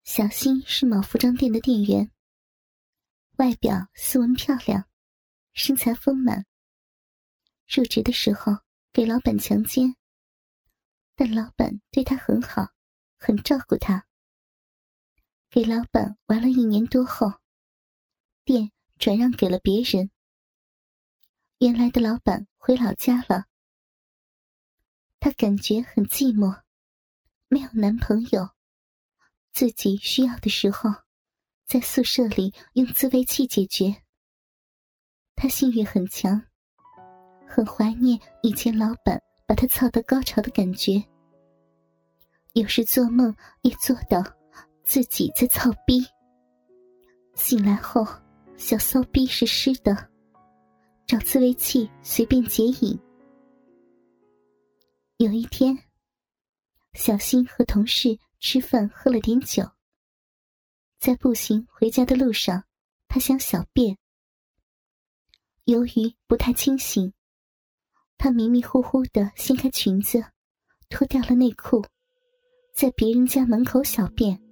小新是某服装店的店员，外表斯文漂亮，身材丰满。入职的时候给老板强奸，但老板对他很好，很照顾他。给老板玩了1年多后，店转让给了别人。原来的老板回老家了，他感觉很寂寞，没有男朋友。自己需要的时候，在宿舍里用自慰器解决。他性欲很强，很怀念以前老板把他操到高潮的感觉。有时做梦也做到自己在操逼。醒来后，小骚逼是湿的，找自慰器随便解瘾。有一天，小新和同事吃饭喝了点酒，在步行回家的路上，他想小便。由于不太清醒，他迷迷糊糊地掀开裙子，脱掉了内裤，在别人家门口小便。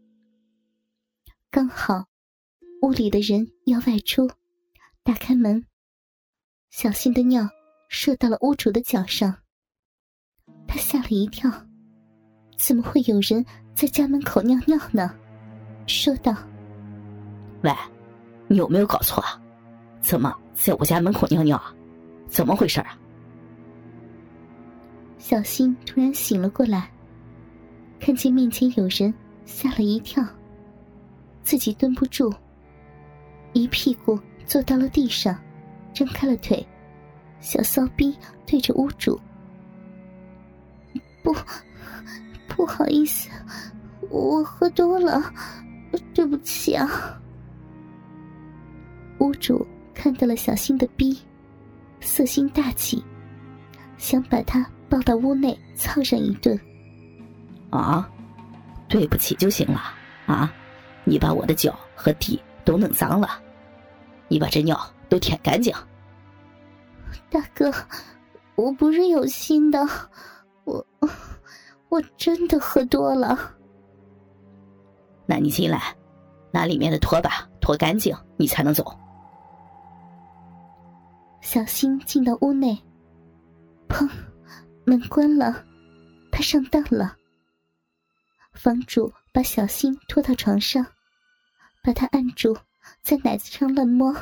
刚好屋里的人要外出，打开门，小新的尿射到了屋主的脚上。他吓了一跳，怎么会有人在家门口尿尿呢？说道： 喂，你有没有搞错啊？怎么在我家门口尿尿啊？怎么回事啊？ 小新突然醒了过来，看见面前有人，吓了一跳，自己蹲不住，一屁股坐到了地上，张开了腿，小骚逼对着屋主：不好意思，我喝多了，对不起啊。屋主看到了小新的逼，色心大起，想把他抱到屋内操上一顿。 啊，对不起就行了啊！你把我的脚和地都弄脏了，你把这尿都舔干净。 大哥，我不是有心的，我真的喝多了。 那你进来，拿里面的拖把拖干净，你才能走。 小新进到屋内，砰，门关了，他上当了。房主把小新拖到床上，把他按住，在奶子上乱摸。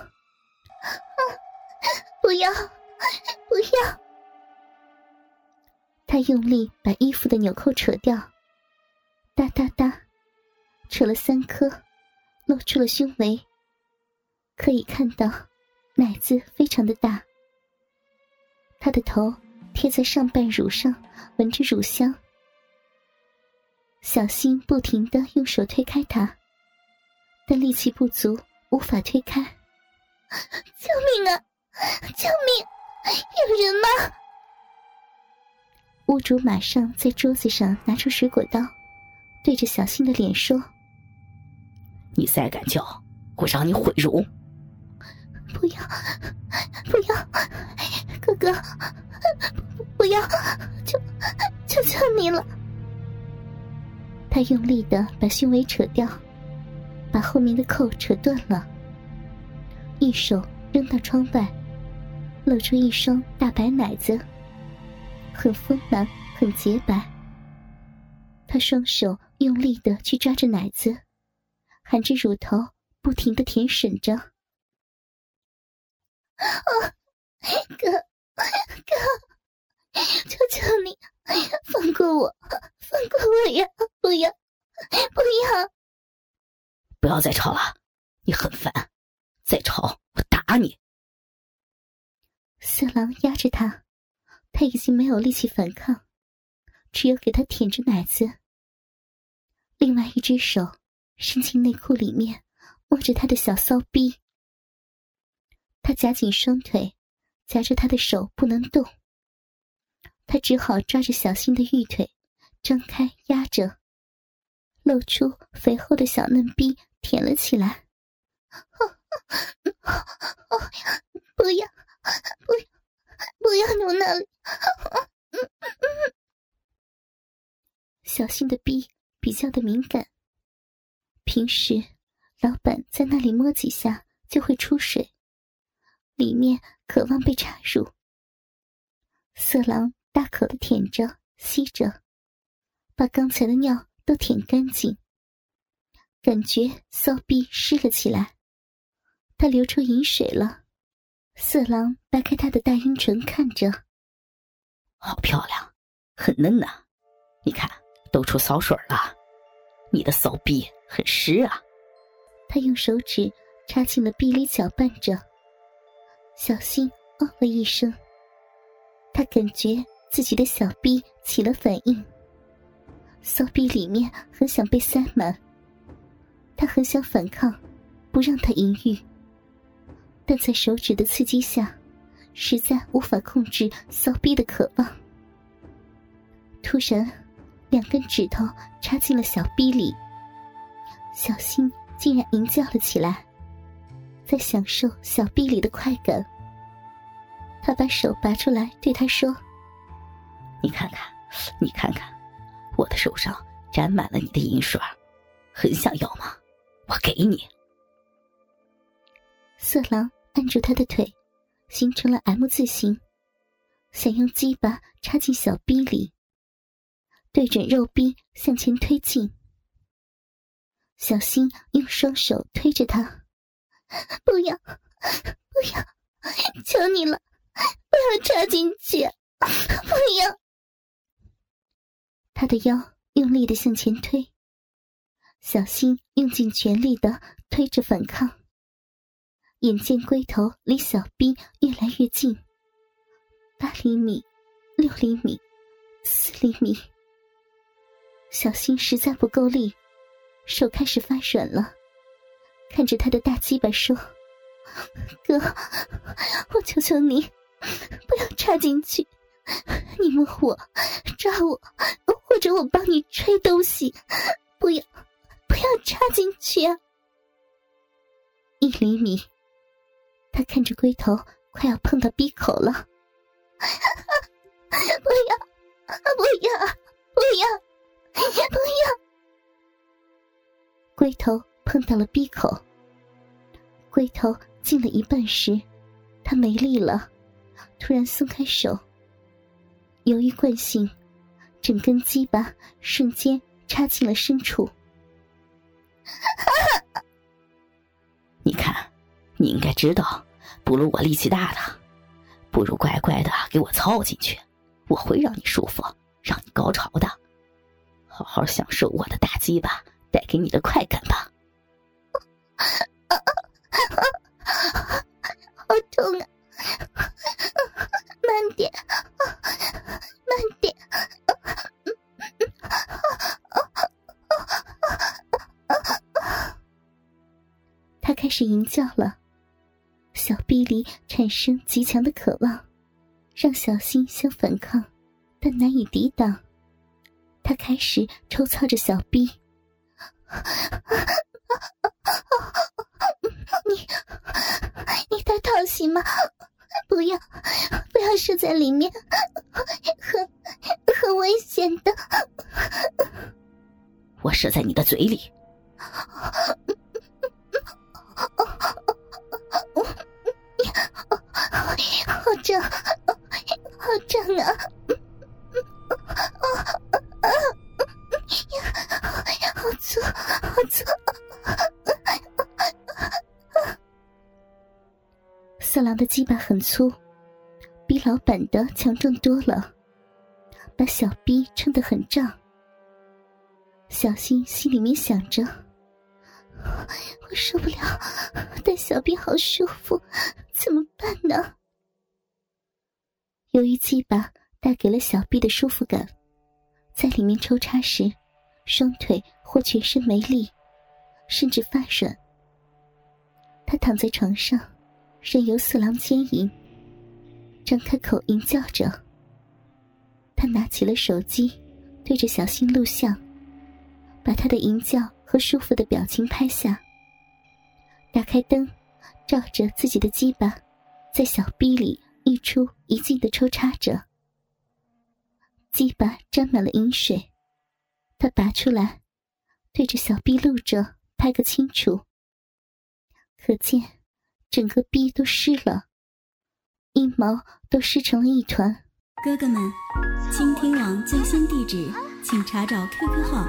不要，不要！他用力把衣服的纽扣扯掉，哒哒哒，扯了3颗，露出了胸围。可以看到奶子非常的大。他的头贴在上半乳上，闻着乳香。小新不停地用手推开他，但力气不足，无法推开。救命啊！救命！有人吗？屋主马上在桌子上拿出水果刀，对着小新的脸说： 你再敢叫，我让你毁容！ 不要，不要，哥哥，不要，求求你了！他用力地把胸围扯掉，把后面的扣扯断了，一手扔到窗外，露出一双大白奶子，很丰满，很洁白。他双手用力地去抓着奶子，含着乳头不停地舔吮着。哥，求求你放过我，放过我呀！不要，不要！ 不要再吵了，你很烦，再吵我打你！ 色狼压着他，他已经没有力气反抗，只有给他舔着奶子。另外一只手伸进内裤里面，摸着他的小骚逼。他夹紧双腿，夹着他的手不能动。他只好抓着小新的玉腿，张开压着，露出肥厚的小嫩逼，舔了起来。不要，不要扭那里！小新的逼比较的敏感， 平时老板在那里摸几下就会出水，里面渴望被插入。色狼大口地舔着吸着，把刚才的尿都舔干净，感觉骚逼湿了起来，他流出饮水了。色狼掰开他的大阴唇看着， 好漂亮，很嫩呐，你看都出骚水了，你的骚逼很湿啊。 他用手指插进了逼里搅拌着，小心哦了一声，他感觉自己的小逼起了反应，骚逼里面很想被塞满，他很想反抗，不让他淫欲，但在手指的刺激下，实在无法控制骚逼的渴望。突然2根指头插进了小逼里，小新竟然淫叫了起来，在享受小逼里的快感。他把手拔出来对他说， 你看看，你看看，我的手上沾满了你的银水，很想要吗？我给你。 色狼按住他的腿，形成了 M 字形，想用鸡巴插进小逼里，对准肉逼向前推进。小新用双手推着他，不要，不要，求你了，不要插进去，不要。他的腰用力地向前推，小新用尽全力地推着反抗。眼见龟头离小逼越来越近，8厘米、6厘米、4厘米，小新实在不够力，手开始发软了，看着他的大鸡巴说，哥，我求求你不要插进去，你摸我抓我，或者我帮你吹东西，不要插进去啊。1厘米，他看着龟头快要碰到逼口了，不要，不要，不要，不要。龟头碰到了逼口，龟头进了一半时，他没力了，突然松开手。由于惯性，整根鸡巴瞬间插进了深处。 你看，你应该知道，不如我力气大的，不如乖乖的给我操进去，我会让你舒服，让你高潮的，好好享受我的大鸡巴带给你的快感吧。 好痛啊，慢点，慢点。他开始淫叫了，小臂里产生极强的渴望，让小新想反抗，但难以抵挡。他开始抽操着小臂，你在讨喜吗？不要射在里面，很危险的。 我射在你的嘴里。 好胀，好胀啊！好粗，好粗！色狼的鸡巴很粗，比老板的强壮多了，把小逼撑得很胀。小新心里面想着，我受不了，但小逼好舒服，怎么办呢？由于鸡巴带给了小臂的舒服感，在里面抽插时，双腿或全身没力，甚至发软。他躺在床上，任由色狼牵引，张开口淫叫着。他拿起了手机，对着小新录像，把他的淫叫和舒服的表情拍下。打开灯，照着自己的鸡巴，在小逼里一出一进地抽插着。鸡巴沾满了饮水，他拔出来，对着小臂录着，拍拍个清楚。可见整个逼都湿了，阴毛都湿成了一团。 哥哥们，倾听网最新地址请查找 QQ 号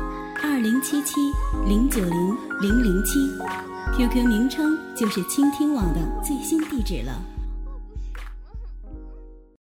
2077090007，QQ 名称就是倾听网的最新地址了。